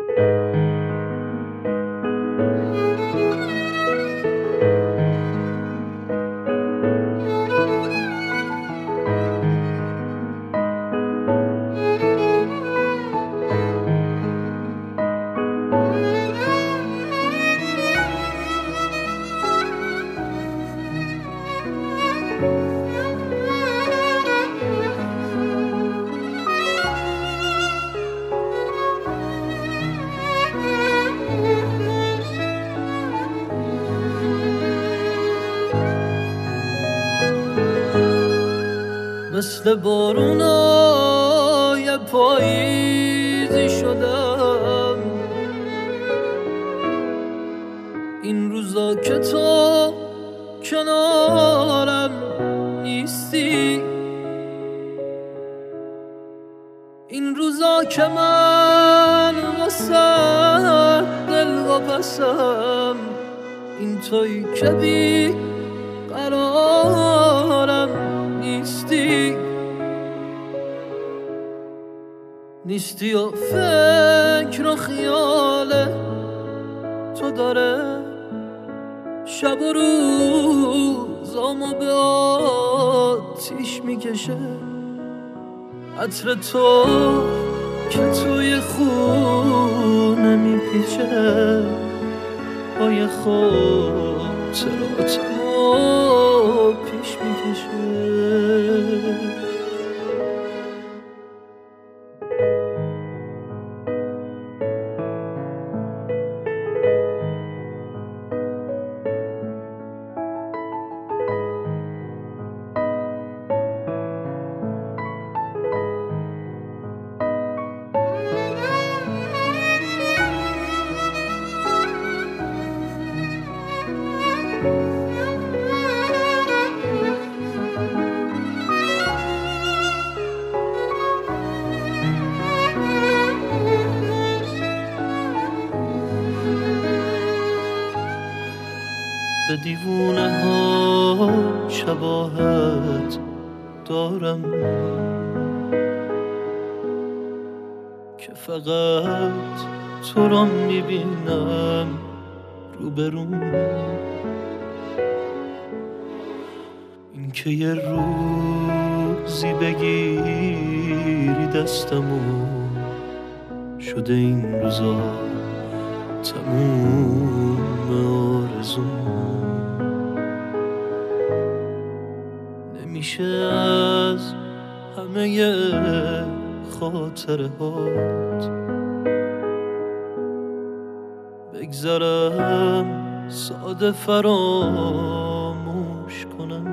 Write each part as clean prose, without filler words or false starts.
مثل بارونای پاییزی شدم این روزا که تو کنارم نیستی، این روزا که من واسه دل واپسم، این تویی که بی قرارم نیستی و فکر و خیال تو داره شب و روزامو به آتیش میکشه. عطر تو که توی خونه میپیچه، پای خاطراتمو پیش میکشه. به دیوونه ها شباهت دارم که فقط تو را میبینم روبروم. این که یه روزی بگیری دستمو، شده این روزا تموم آرزوم. نمیشه از همه خاطره هات بگذرم ساده فراموش کنم.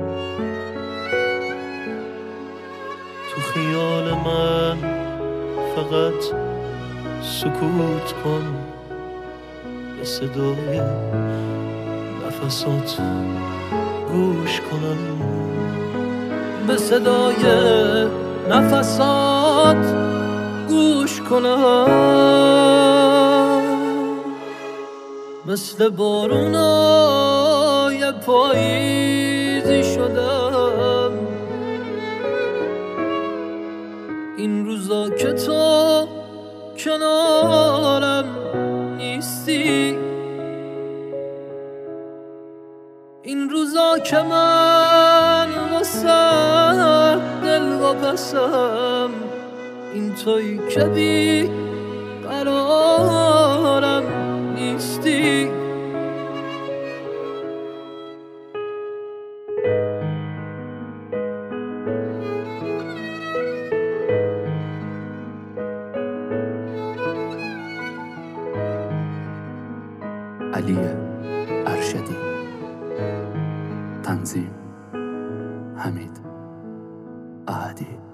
تو خیال من فقط سکوت کن، به صدای نفسات گوش کنم، به صدای نفسات گوش کنم. مثل بارونای پاییزی شدم این روزا که تو کنارم نیستی، این روزا که من واسه دل واپسم، این تویی که بی قرارم نیستی. علی ارشدی، تنظیم حمید احدی.